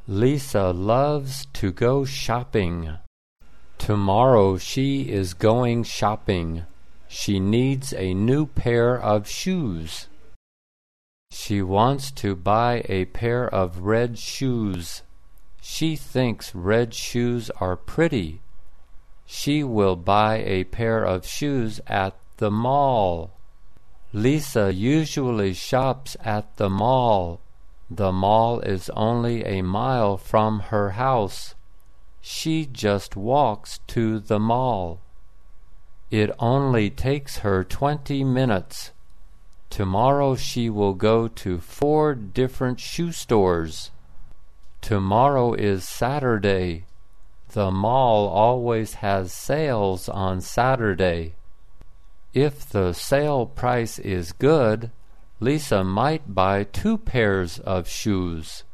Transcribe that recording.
Lisa loves to go shopping. Tomorrow she is going shopping. She needs a new pair of shoes. She wants to buy a pair of red shoes. She thinks red shoes are pretty. She will buy a pair of shoes at the mall. Lisa usually shops at the mall. The mall is only a mile from her house. She just walks to the mall. It only takes her 20 minutes. Tomorrow she will go to 4 different shoe stores. Tomorrow is Saturday. The mall always has sales on Saturday. If the sale price is good, Lisa might buy 2 pairs of shoes.